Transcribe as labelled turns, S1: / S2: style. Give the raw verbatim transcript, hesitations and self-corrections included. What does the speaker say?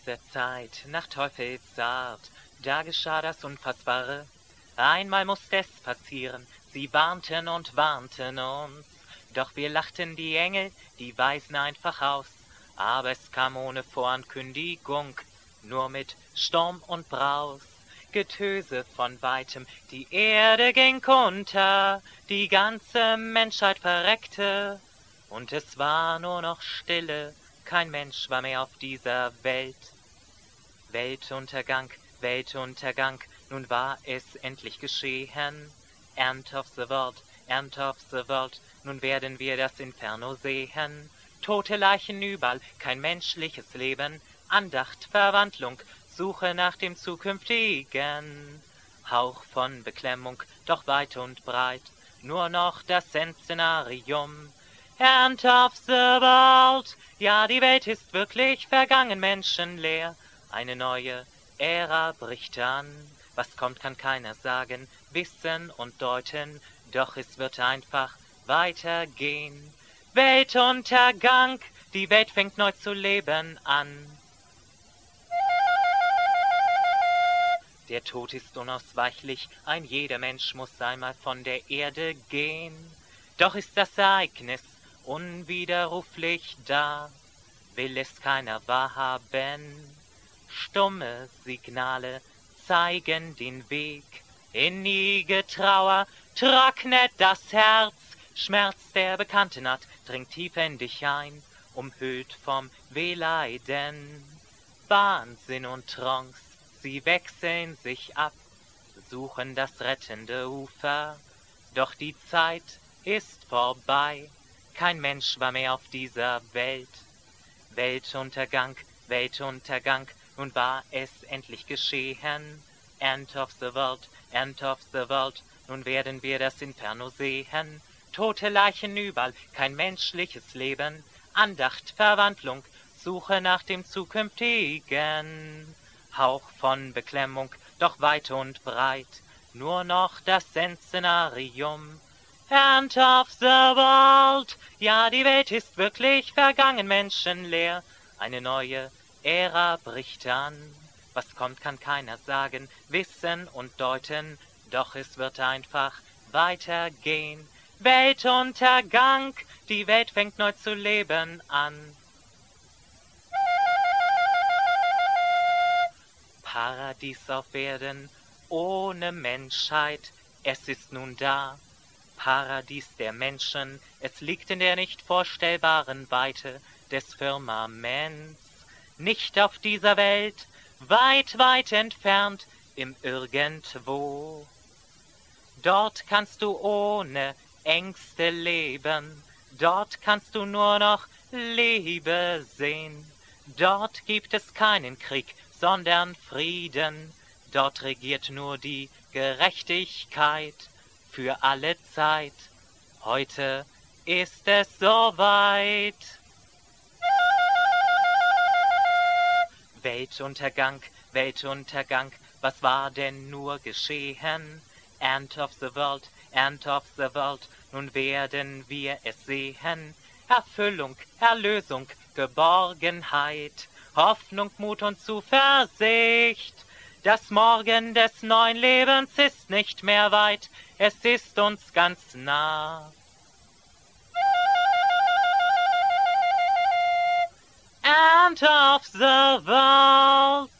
S1: der Zeit, nach Teufelsart, da geschah das Unfassbare. Einmal musste es passieren, sie warnten und warnten uns. Doch wir lachten die Engel, die Weisen einfach aus. Aber es kam ohne Vorankündigung, nur mit Sturm und Braus. Getöse von weitem, die Erde ging unter, die ganze Menschheit verreckte. Und es war nur noch Stille, kein Mensch war mehr auf dieser Welt. Weltuntergang, Weltuntergang, nun war es endlich geschehen. End of the world, end of the world, nun werden wir das Inferno sehen. Tote Leichen überall, kein menschliches Leben, Andacht, Verwandlung, Suche nach dem Zukünftigen. Hauch von Beklemmung, doch weit und breit, nur noch das Endszenarium. End of the world, ja, die Welt ist wirklich vergangen, menschenleer. Eine neue Ära bricht an, was kommt, kann keiner sagen, wissen und deuten, doch es wird einfach weitergehen. Weltuntergang, die Welt fängt neu zu leben an. Der Tod ist unausweichlich, ein jeder Mensch muss einmal von der Erde gehen. Doch ist das Ereignis unwiderruflich da, will es keiner wahrhaben. Stumme Signale zeigen den Weg, innige Trauer trocknet das Herz. Schmerz der bekannten Art dringt tief in dich ein, umhüllt vom Wehleiden. Wahnsinn und Trance, sie wechseln sich ab, suchen das rettende Ufer. Doch die Zeit ist vorbei, kein Mensch war mehr auf dieser Welt. Weltuntergang, Weltuntergang, nun war es endlich geschehen. End of the world, end of the world, nun werden wir das Inferno sehen. Tote Leichen überall, kein menschliches Leben, Andacht, Verwandlung, Suche nach dem Zukünftigen. Hauch von Beklemmung, doch weit und breit, nur noch das Endszenarium. End of the world, ja, die Welt ist wirklich vergangen, menschenleer. Eine neue Ära bricht an, was kommt, kann keiner sagen, wissen und deuten, doch es wird einfach weitergehen. Weltuntergang, die Welt fängt neu zu leben an. Paradies auf Erden, ohne Menschheit, es ist nun da. Paradies der Menschen, es liegt in der nicht vorstellbaren Weite des Firmaments. Nicht auf dieser Welt, weit, weit entfernt, im Irgendwo. Dort kannst du ohne Ängste leben, dort kannst du nur noch Liebe sehen. Dort gibt es keinen Krieg, sondern Frieden, dort regiert nur die Gerechtigkeit für alle Zeit. Heute ist es soweit. Weltuntergang, Weltuntergang, was war denn nur geschehen? End of the world, end of the world, nun werden wir es sehen. Erfüllung, Erlösung, Geborgenheit, Hoffnung, Mut und Zuversicht. Das Morgen des neuen Lebens ist nicht mehr weit, es ist uns ganz nah. End of the world.